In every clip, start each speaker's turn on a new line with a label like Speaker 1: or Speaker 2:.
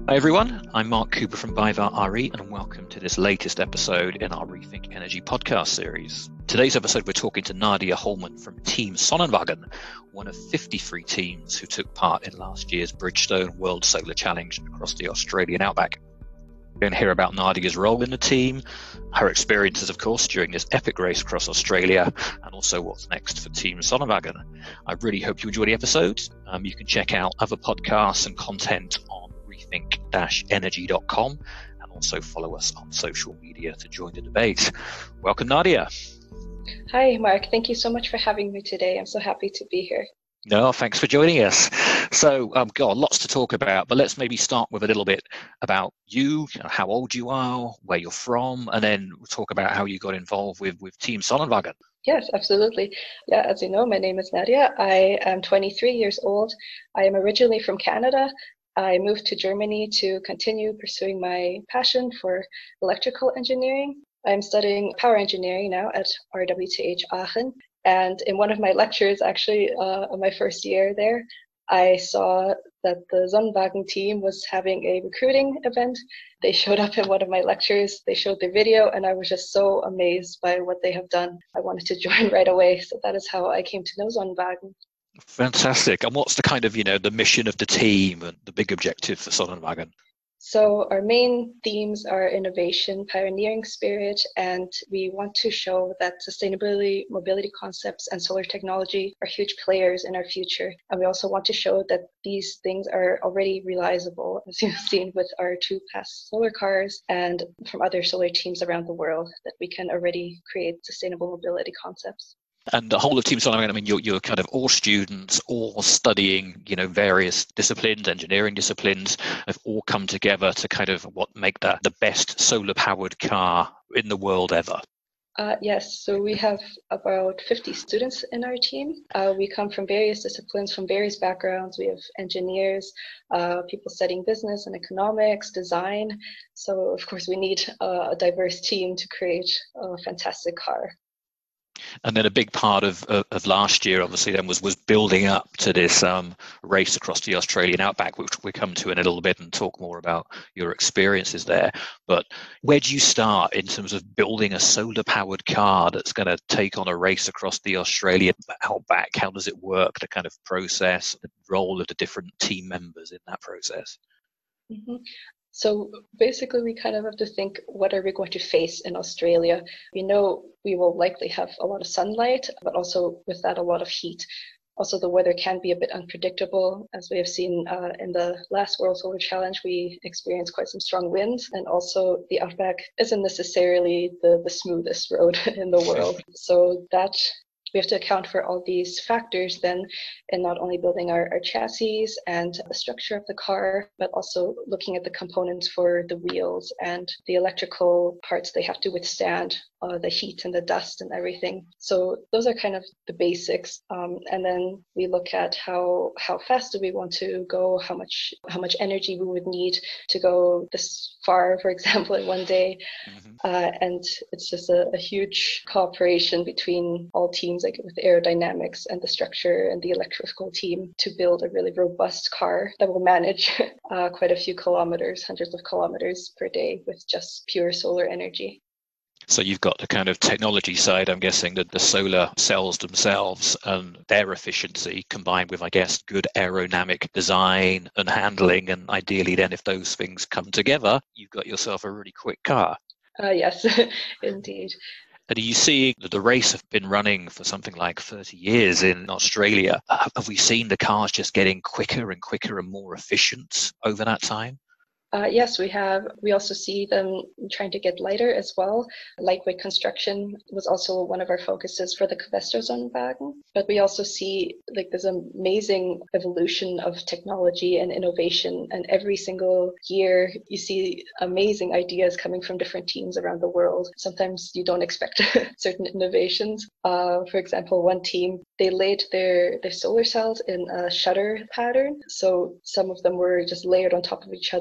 Speaker 1: Hi everyone, I'm Mark Cooper from Bivar RE and welcome to this latest episode in our Rethink Energy podcast series. Today's episode we're talking to Nadia Holman from Team Sonnenwagen, one of 53 teams who took part in last year's Bridgestone World Solar Challenge across the Australian outback. We're going to hear about Nadia's role in the team, her experiences of course during this epic race across Australia, and also what's next for Team Sonnenwagen. I really hope you enjoy the episode. You can check out other podcasts and content on rethink-energy.com and also follow us on social media to join the debate. Welcome, Nadia.
Speaker 2: Hi, Mark. Thank you so much for having me today. I'm so happy to be here.
Speaker 1: No, thanks for joining us. So, God, lots to talk about, but let's maybe start with a little bit about you, how old you are, where you're from, and then we'll talk about how you got involved with Team Sonnenwagen.
Speaker 2: Yes, absolutely. Yeah, as you know, my name is Nadia. I am 23 years old. I am originally from Canada. I moved to Germany to continue pursuing my passion for electrical engineering. I'm studying power engineering now at RWTH Aachen. And in one of my lectures, actually, on my first year there, I saw that the Sonnenwagen team was having a recruiting event. They showed up in one of my lectures, they showed the video, and I was just so amazed by what they have done. I wanted to join right away. So that is how I came to know Sonnenwagen.
Speaker 1: Fantastic. And what's the kind of, the mission of the team and the big objective for Sonnenwagen?
Speaker 2: So our main themes are innovation, pioneering spirit, and we want to show that sustainability, mobility concepts, and solar technology are huge players in our future. And we also want to show that these things are already realizable, as you've seen with our two past solar cars and from other solar teams around the world, that we can already create sustainable mobility concepts.
Speaker 1: And the whole of Team Sonnenwagen, I mean, you're kind of all students, all studying, various disciplines, engineering disciplines, have all come together to kind of make that the best solar-powered car in the world ever.
Speaker 2: Yes, so we have about 50 students in our team. We come from various disciplines, from various backgrounds. We have engineers, people studying business and economics, design. So, of course, we need a diverse team to create a fantastic car.
Speaker 1: And then a big part of last year, obviously, then was building up to this race across the Australian outback, which we'll come to in a little bit and talk more about your experiences there. But where do you start in terms of building a solar-powered car that's going to take on a race across the Australian outback? How does it work, the kind of process, the role of the different team members in that process?
Speaker 2: Mm-hmm. So basically, we kind of have to think, what are we going to face in Australia? We know we will likely have a lot of sunlight, but also with that, a lot of heat. Also, the weather can be a bit unpredictable. As we have seen in the last World Solar Challenge, we experienced quite some strong winds. And also, the outback isn't necessarily the smoothest road in the world. So that we have to account for all these factors then in not only building our chassis and the structure of the car, but also looking at the components for the wheels and the electrical parts they have to withstand the heat and the dust and everything. So those are kind of the basics. And then we look at how fast do we want to go, how much energy we would need to go this far, for example, in one day. Mm-hmm. And it's just a huge cooperation between all teams, like with aerodynamics and the structure and the electrical team, to build a really robust car that will manage quite a few kilometers, hundreds of kilometers per day with just pure solar energy.
Speaker 1: So you've got the kind of technology side, I'm guessing, that the solar cells themselves and their efficiency combined with, I guess, good aerodynamic design and handling. And ideally then if those things come together, you've got yourself a really quick car.
Speaker 2: Yes, indeed.
Speaker 1: And are you seeing that the race have been running for something like 30 years in Australia? Have we seen the cars just getting quicker and quicker and more efficient over that time?
Speaker 2: Yes, we have. We also see them trying to get lighter as well. Lightweight construction was also one of our focuses for the Covestro Sonnenwagen. But we also see this amazing evolution of technology and innovation. And every single year, you see amazing ideas coming from different teams around the world. Sometimes you don't expect certain innovations. For example, one team, they laid their solar cells in a shutter pattern. So some of them were just layered on top of each other.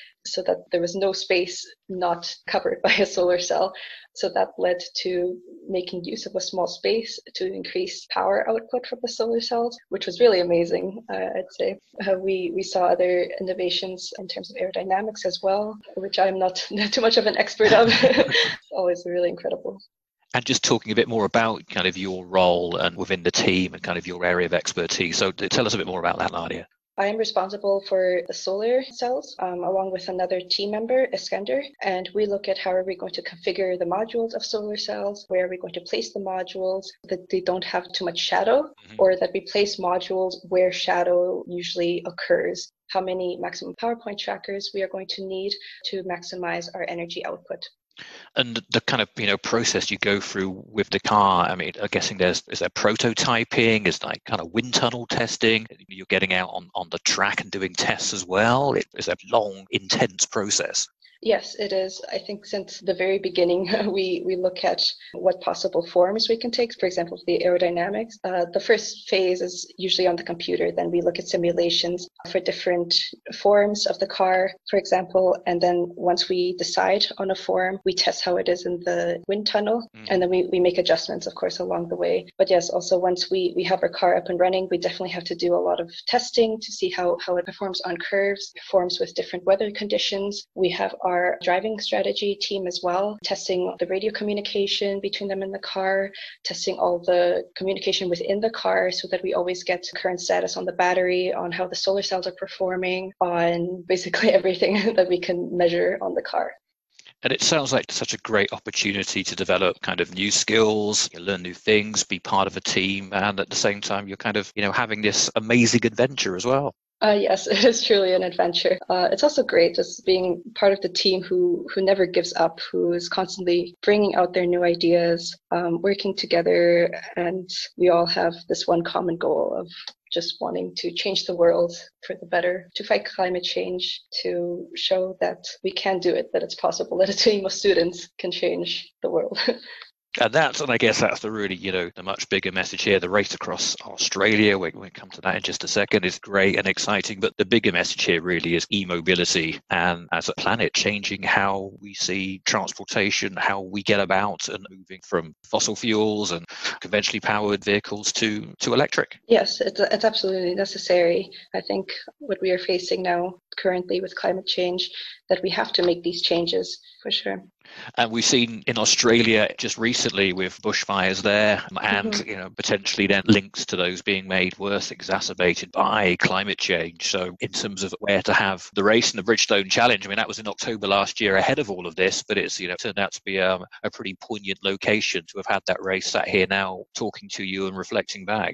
Speaker 2: so that there was no space not covered by a solar cell. So that led to making use of a small space to increase power output from the solar cells, which was really amazing, I'd say. We saw other innovations in terms of aerodynamics as well, which I'm not too much of an expert of. Always really incredible.
Speaker 1: And just talking a bit more about kind of your role and within the team and kind of your area of expertise. So tell us a bit more about that, Nadia.
Speaker 2: I am responsible for the solar cells, along with another team member, Iskender, and we look at how are we going to configure the modules of solar cells, where are we going to place the modules, that they don't have too much shadow, or that we place modules where shadow usually occurs, how many maximum power point trackers we are going to need to maximize our energy output.
Speaker 1: And the kind of process you go through with the car, I mean, I'm guessing is there prototyping, is like kind of wind tunnel testing, you're getting out on the track and doing tests as well? It's a long, intense process.
Speaker 2: Yes, it is. I think since the very beginning, we look at what possible forms we can take. For example, the aerodynamics. The first phase is usually on the computer. Then we look at simulations for different forms of the car, for example. And then once we decide on a form, we test how it is in the wind tunnel. And then we make adjustments, of course, along the way. But yes, also once we have our car up and running, we definitely have to do a lot of testing to see how it performs on curves, performs with different weather conditions. We have our driving strategy team as well, testing the radio communication between them and the car, testing all the communication within the car so that we always get current status on the battery, on how the solar cells are performing, on basically everything that we can measure on the car.
Speaker 1: And it sounds like such a great opportunity to develop kind of new skills, learn new things, be part of a team, and at the same time, you're kind of, having this amazing adventure as well.
Speaker 2: Yes, it is truly an adventure. It's also great just being part of the team who never gives up, who is constantly bringing out their new ideas, working together, and we all have this one common goal of just wanting to change the world for the better, to fight climate change, to show that we can do it, that it's possible, that a team of students can change the world.
Speaker 1: And I guess that's the really, the much bigger message here. The race across Australia, we'll come to that in just a second, is great and exciting. But the bigger message here really is e-mobility, and as a planet changing how we see transportation, how we get about, and moving from fossil fuels and conventionally powered vehicles to electric.
Speaker 2: Yes, it's absolutely necessary. I think what we are facing now currently with climate change, that we have to make these changes for sure.
Speaker 1: And we've seen in Australia just recently with bushfires there, and potentially then links to those being made worse, exacerbated by climate change. So in terms of where to have the race and the Bridgestone Challenge, I mean, that was in October last year ahead of all of this, but it's turned out to be a pretty poignant location to have had that race sat here now talking to you and reflecting back.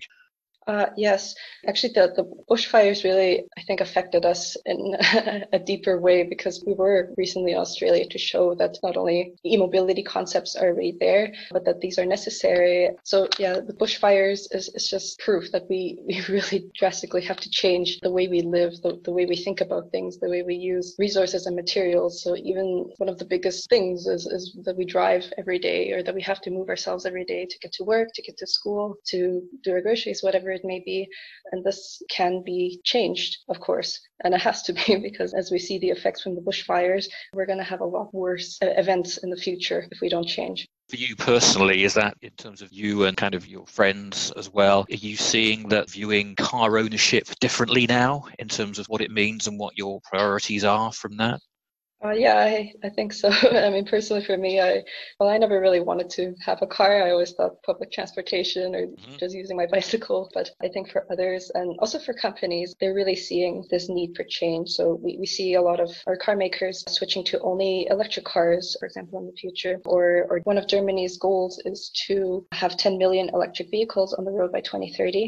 Speaker 2: Yes, actually, the bushfires really, I think, affected us in a deeper way, because we were recently in Australia to show that not only e-mobility concepts are already there, but that these are necessary. So yeah, the bushfires is just proof that we really drastically have to change the way we live, the way we think about things, the way we use resources and materials. So even one of the biggest things is that we drive every day, or that we have to move ourselves every day to get to work, to get to school, to do our groceries, whatever it may be. And this can be changed, of course, and it has to be, because as we see the effects from the bushfires, we're going to have a lot worse events in the future if we don't change.
Speaker 1: For you personally, is that in terms of you and kind of your friends as well, are you seeing that viewing car ownership differently now in terms of what it means and what your priorities are from that?
Speaker 2: Yeah, I think so. I mean, personally for me, I never really wanted to have a car. I always thought public transportation or just using my bicycle. But I think for others, and also for companies, they're really seeing this need for change. So we see a lot of our car makers switching to only electric cars, for example, in the future. Or one of Germany's goals is to have 10 million electric vehicles on the road by 2030,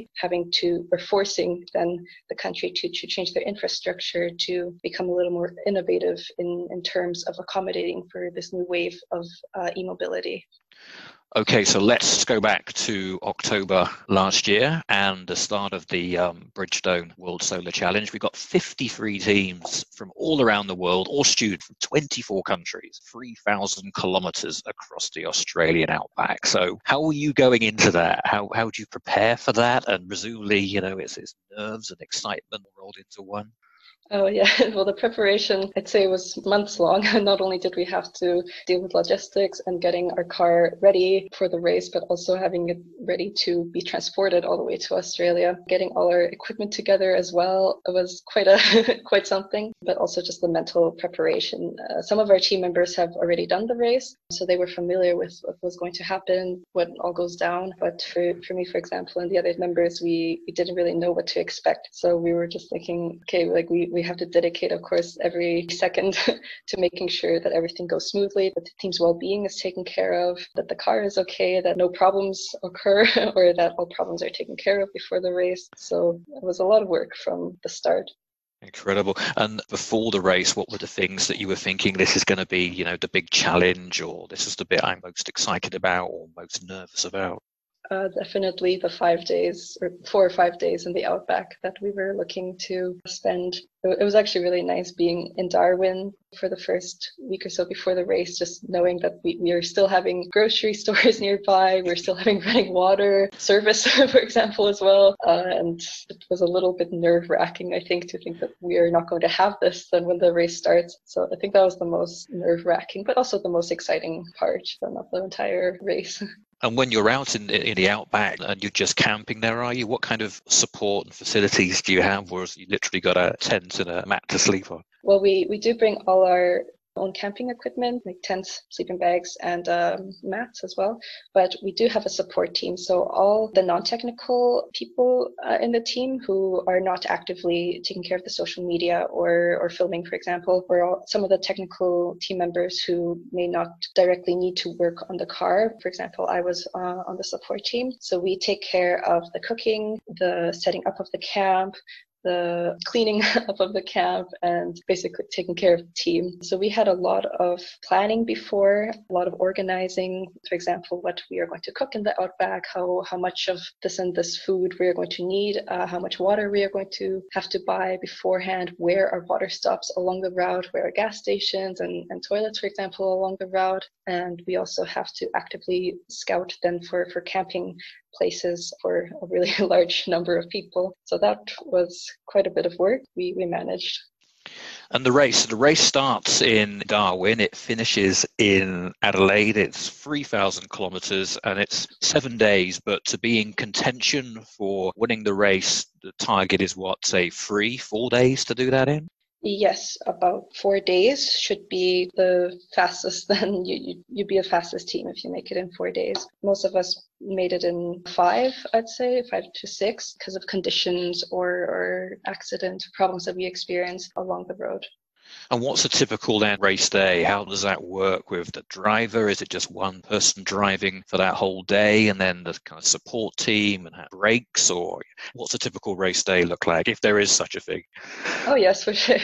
Speaker 2: forcing then the country to change their infrastructure to become a little more innovative in terms of accommodating for this new wave of e-mobility.
Speaker 1: Okay, so let's go back to October last year and the start of the Bridgestone World Solar Challenge. We've got 53 teams from all around the world, all students from 24 countries, 3,000 kilometers across the Australian outback. So how are you going into that? How do you prepare for that? And presumably, it's nerves and excitement rolled into one.
Speaker 2: Oh yeah, well the preparation I'd say was months long. Not only did we have to deal with logistics and getting our car ready for the race, but also having it ready to be transported all the way to Australia. Getting all our equipment together as well, it was quite a quite something. But also just the mental preparation. Some of our team members have already done the race, so they were familiar with what was going to happen, what all goes down. But for me, for example, and the other members, we didn't really know what to expect. So we were just thinking, okay, like we have to dedicate, of course, every second to making sure that everything goes smoothly, that the team's well-being is taken care of, that the car is okay, that no problems occur, or that all problems are taken care of before the race. So it was a lot of work from the start.
Speaker 1: Incredible. And before the race, what were the things that you were thinking this is going to be, the big challenge, or this is the bit I'm most excited about or most nervous about?
Speaker 2: Definitely the 5 days or 4 or 5 days in the outback that we were looking to spend. It was actually really nice being in Darwin for the first week or so before the race, just knowing that we are still having grocery stores nearby, we're still having running water service, for example, as well. And it was a little bit nerve-wracking, I think, to think that we are not going to have this then when the race starts. So I think that was the most nerve-wracking, but also the most exciting part of the entire race.
Speaker 1: And when you're out in the outback and you're just camping there, are you? What kind of support and facilities do you have? Or have you literally got a tent and a mat to sleep on?
Speaker 2: Well, we do bring all our own camping equipment, like tents, sleeping bags, and mats as well. But we do have a support team. So all the non-technical people in the team who are not actively taking care of the social media or filming, for example, or some of the technical team members who may not directly need to work on the car. For example, I was on the support team. So we take care of the cooking, the setting up of the camp, the cleaning up of the camp, and basically taking care of the team. So we had a lot of planning before, a lot of organizing, for example, what we are going to cook in the outback, how much of this and this food we are going to need, how much water we are going to have to buy beforehand, where are water stops along the route, where are gas stations and toilets, for example, along the route. And we also have to actively scout then for camping places for a really large number of people. So that was quite a bit of work we managed.
Speaker 1: And the race starts in Darwin, it finishes in Adelaide. It's 3,000 kilometers and it's 7 days, but to be in contention for winning the race, the target is what, say 4 days to do that in?
Speaker 2: Yes, about 4 days should be the fastest. Then you'd be the fastest team if you make it in 4 days. Most of us made it in 5, I'd say 5 to 6, because of conditions or accident problems that we experienced along the road.
Speaker 1: And what's a typical then race day? How does that work with the driver? Is it just one person driving for that whole day and then the kind of support team and have breaks? Or what's a typical race day look like, if there is such a thing?
Speaker 2: Oh yes, for sure.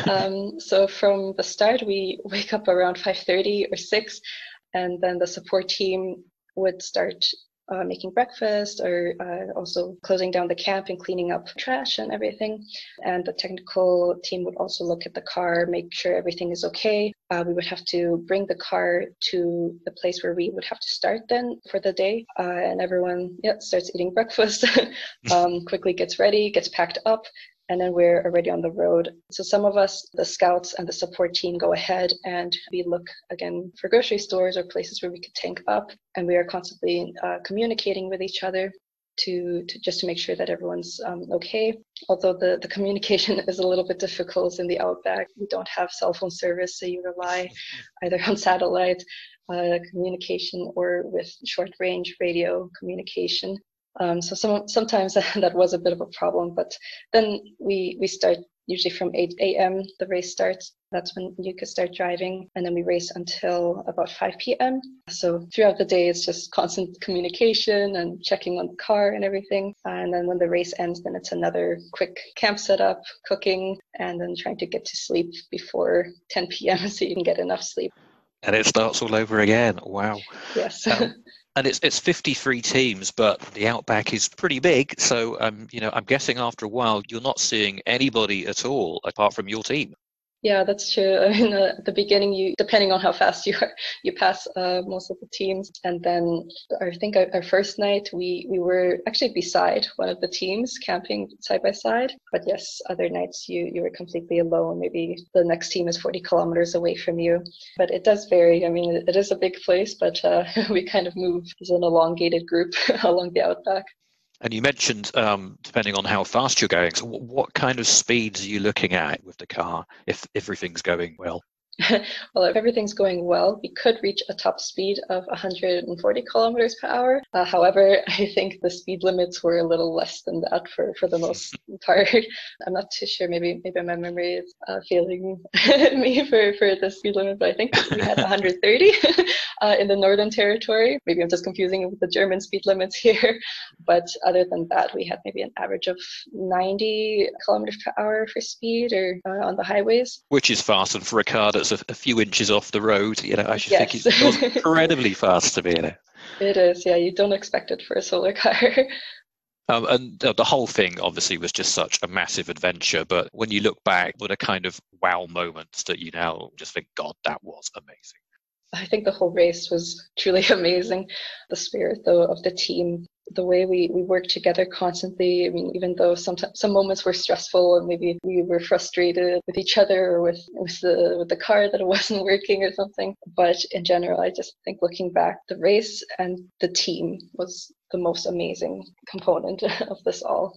Speaker 2: So from the start, we wake up around 5:30 or 6, and then the support team would start making breakfast, or also closing down the camp and cleaning up trash and everything. And the technical team would also look at the car, make sure everything is okay. We would have to bring the car to the place where we would have to start then for the day. And everyone starts eating breakfast, quickly gets ready, gets packed up, and then we're already on the road. So some of us, the scouts and the support team, go ahead and we look again for grocery stores or places where we could tank up. And we are constantly communicating with each other to just to make sure that everyone's okay. Although the communication is a little bit difficult in the outback. We don't have cell phone service, so you rely either on satellite communication or with short range radio communication. So sometimes that was a bit of a problem, but then we start usually from 8 a.m. The race starts. That's when you can start driving, and then we race until about 5 p.m. So throughout the day, it's just constant communication and checking on the car and everything. And then when the race ends, then it's another quick camp setup, cooking, and then trying to get to sleep before 10 p.m. so you can get enough sleep.
Speaker 1: And it starts all over again. Wow.
Speaker 2: Yes.
Speaker 1: And it's 53 teams, but the outback is pretty big. So, I'm guessing after a while, you're not seeing anybody at all apart from your team.
Speaker 2: Yeah, that's true. I mean, at the beginning, depending on how fast you are, you pass most of the teams. And then I think our first night, we were actually beside one of the teams, camping side by side. But yes, other nights you were completely alone. Maybe the next team is 40 kilometers away from you. But it does vary. I mean, it is a big place, but we kind of move as an elongated group along the outback.
Speaker 1: And you mentioned, depending on how fast you're going, so what kind of speeds are you looking at with the car if everything's going well?
Speaker 2: Well, if everything's going well, we could reach a top speed of 140 kilometers per hour. However, I think the speed limits were a little less than that for the most part. I'm not too sure. Maybe my memory is failing me for the speed limit, but I think we had 130 in the Northern Territory. Maybe I'm just confusing it with the German speed limits here. But other than that, we had maybe an average of 90 kilometers per hour for speed or on the highways.
Speaker 1: Which is fast, and for a car that's a few inches off the road, I should think
Speaker 2: Yes.
Speaker 1: it's incredibly fast to be in it.
Speaker 2: It is, yeah. You don't expect it for a solar car.
Speaker 1: And the whole thing obviously was just such a massive adventure. But when you look back, what are kind of wow moments that you now just think, God, that was amazing?
Speaker 2: I think the whole race was truly amazing. The spirit, though, of the team, the way we worked together constantly. I mean, even though some moments were stressful and maybe we were frustrated with each other or with the car that it wasn't working or something. But in general, I just think looking back, the race and the team was the most amazing component of this all.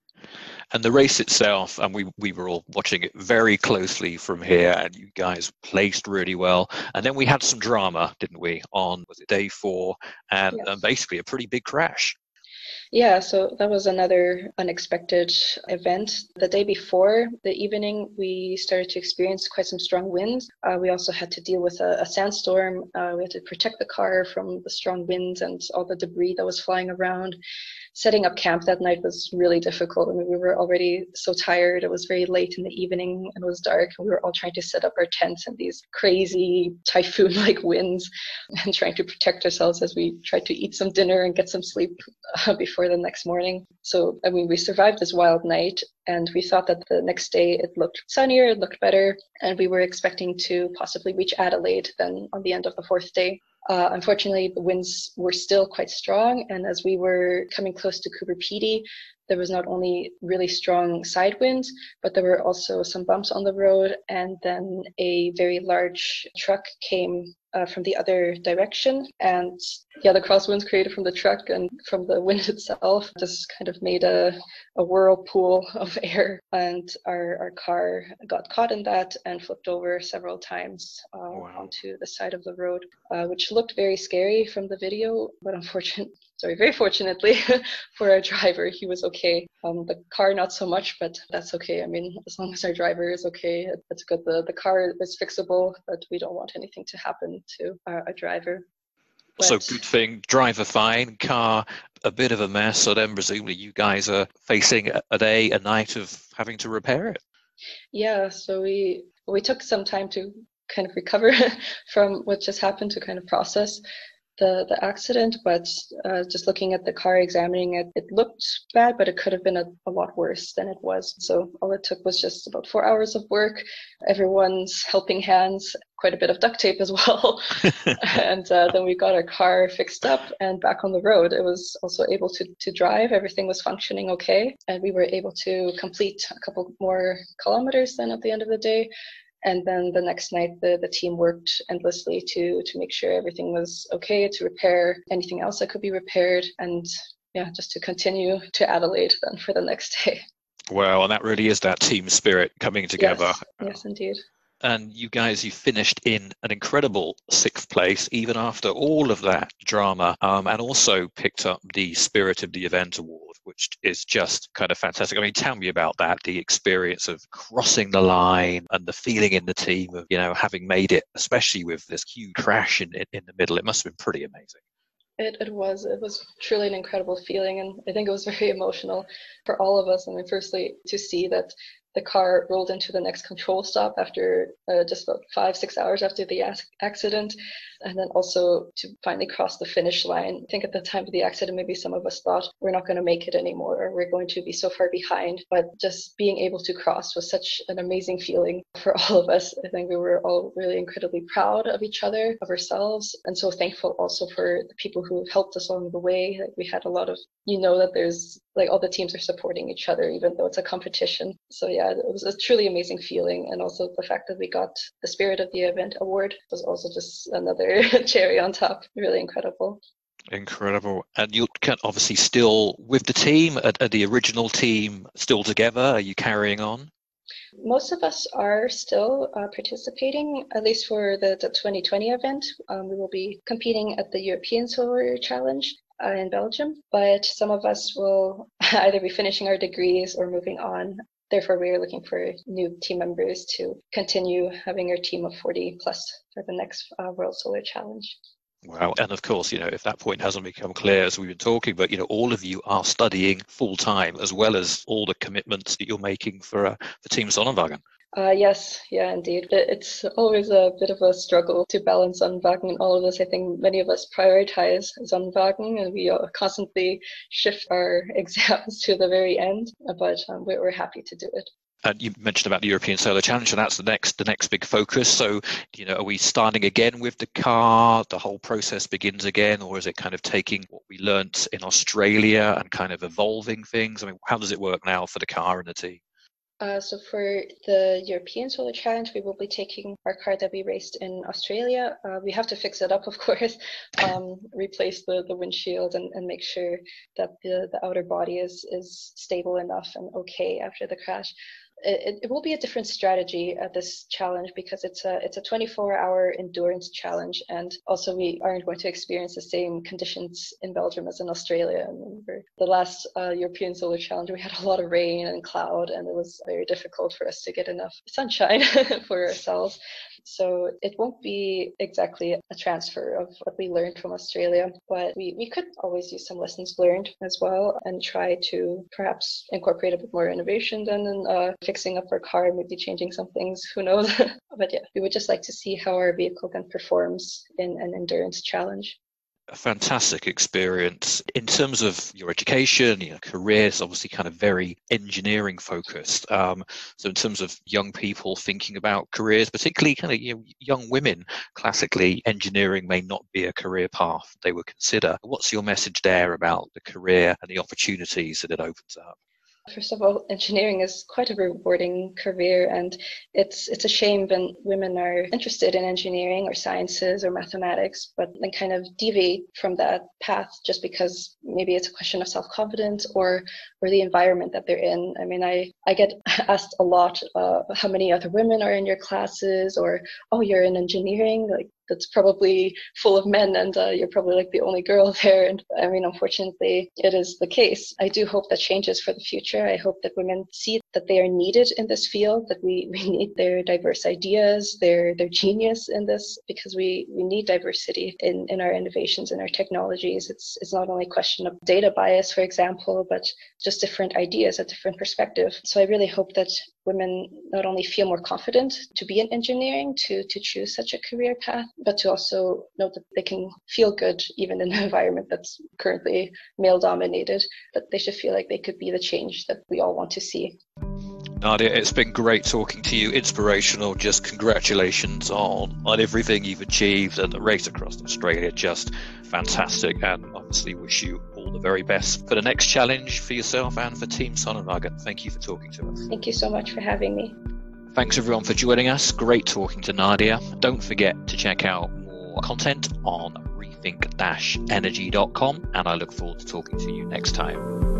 Speaker 1: And the race itself, and we were all watching it very closely from here, and you guys placed really well. And then we had some drama, didn't we, on, was it day 4, and
Speaker 2: Yes.
Speaker 1: basically a pretty big crash.
Speaker 2: Yeah, so that was another unexpected event. The day before, the evening, we started to experience quite some strong winds. We also had to deal with a sandstorm. We had to protect the car from the strong winds and all the debris that was flying around. Setting up camp that night was really difficult. I mean, we were already so tired. It was very late in the evening and it was dark. And we were all trying to set up our tents in these crazy typhoon-like winds and trying to protect ourselves as we tried to eat some dinner and get some sleep before the next morning. So, I mean, we survived this wild night and we thought that the next day it looked sunnier, it looked better, and we were expecting to possibly reach Adelaide then on the end of the 4th day. Unfortunately, the winds were still quite strong, and as we were coming close to Coober Pedy, there was not only really strong side winds, but there were also some bumps on the road, and then a very large truck came from the other direction, and the crosswinds created from the truck and from the wind itself just kind of made a whirlpool of air, and our car got caught in that and flipped over several times onto the side of the road, which looked very scary from the video, but very fortunately for our driver, he was okay. The car not so much, but that's okay. I mean, as long as our driver is okay, that's good. The car is fixable, but we don't want anything to happen to our driver. But,
Speaker 1: so good thing, driver fine, car a bit of a mess, so then presumably you guys are facing a night of having to repair it.
Speaker 2: Yeah, so we took some time to kind of recover from what just happened, to kind of process the accident, but just looking at the car, examining it, it looked bad, but it could have been a lot worse than it was. So all it took was just about 4 hours of work, everyone's helping hands, quite a bit of duct tape as well. And then we got our car fixed up and back on the road. It was also able to drive. Everything was functioning okay. And we were able to complete a couple more kilometers then at the end of the day. And then the next night, the team worked endlessly to make sure everything was okay, to repair anything else that could be repaired, and just to continue to Adelaide then for the next day.
Speaker 1: Well, and that really is that team spirit coming together.
Speaker 2: Yes, indeed.
Speaker 1: And you finished in an incredible 6th place, even after all of that drama, and also picked up the Spirit of the Event Award, which is just kind of fantastic. I mean, tell me about that, the experience of crossing the line and the feeling in the team of, having made it, especially with this huge crash in the middle. It must have been pretty amazing.
Speaker 2: It was truly an incredible feeling, and I think it was very emotional for all of us. I mean, firstly, to see that the car rolled into the next control stop after just about 5-6 hours after the accident. And then also to finally cross the finish line. I think at the time of the accident, maybe some of us thought we're not going to make it anymore, or we're going to be so far behind. But just being able to cross was such an amazing feeling for all of us. I think we were all really incredibly proud of each other, of ourselves, and so thankful also for the people who helped us along the way. Like, we had a lot of, that there's like all the teams are supporting each other, even though it's a competition. So yeah, it was a truly amazing feeling. And also the fact that we got the Spirit of the Event award was also just another cherry on top. Really incredible.
Speaker 1: Incredible. And you can obviously still with the team, are the original team still together? Are you carrying on?
Speaker 2: Most of us are still participating, at least for the 2020 event. We will be competing at the European Solar Challenge in Belgium, but some of us will either be finishing our degrees or moving on. Therefore, we are looking for new team members to continue having our team of 40 plus for the next World Solar Challenge.
Speaker 1: Wow. And of course, if that point hasn't become clear as we've been talking, but, all of you are studying full time, as well as all the commitments that you're making for Team Sonnenwagen.
Speaker 2: Yes, yeah, indeed. It's always a bit of a struggle to balance Sonnenwagen and all of this. I think many of us prioritize Sonnenwagen, and we constantly shift our exams to the very end, but we're happy to do it.
Speaker 1: And you mentioned about the European Solar Challenge, and that's the next big focus. So, are we starting again with the car? The whole process begins again, or is it kind of taking what we learnt in Australia and kind of evolving things? I mean, how does it work now for the car and the team?
Speaker 2: So for the European Solar Challenge, we will be taking our car that we raced in Australia. We have to fix it up, of course, replace the windshield and make sure that the outer body is stable enough and okay after the crash. It will be a different strategy at this challenge because it's a 24-hour endurance challenge, and also we aren't going to experience the same conditions in Belgium as in Australia. I remember the last European Solar Challenge, we had a lot of rain and cloud, and it was very difficult for us to get enough sunshine for ourselves. So it won't be exactly a transfer of what we learned from Australia, but we could always use some lessons learned as well and try to perhaps incorporate a bit more innovation than in fixing up our car, maybe changing some things, who knows. But yeah, we would just like to see how our vehicle then performs in an endurance challenge.
Speaker 1: A fantastic experience. In terms of your education, career is obviously kind of very engineering focused. So in terms of young people thinking about careers, particularly kind of young women, classically engineering may not be a career path they would consider. What's your message there about the career and the opportunities that it opens up?
Speaker 2: First of all, engineering is quite a rewarding career, and it's a shame when women are interested in engineering or sciences or mathematics, but then kind of deviate from that path just because maybe it's a question of self-confidence or the environment that they're in. I mean, I get asked a lot, how many other women are in your classes, or, oh, you're in engineering, like that's probably full of men and you're probably like the only girl there. And I mean, unfortunately, it is the case. I do hope that changes for the future. I hope that women see that they are needed in this field, that we need their diverse ideas, their genius in this, because we need diversity in our innovations and our technologies. It's not only a question of data bias, for example, but just different ideas, a different perspective. So I really hope that women not only feel more confident to be in engineering, to choose such a career path, but to also know that they can feel good even in an environment that's currently male dominated, that they should feel like they could be the change that we all want to see.
Speaker 1: Nadia, it's been great talking to you, inspirational. Just congratulations on everything you've achieved, and the race across Australia, just fantastic, and obviously wish you all the very best for the next challenge for yourself and for Team Sonnenwagen. Thank you for talking to us.
Speaker 2: Thank you so much for having me.
Speaker 1: Thanks everyone for joining us. Great talking to Nadia. Don't forget to check out more content on rethink-energy.com, and I look forward to talking to you next time.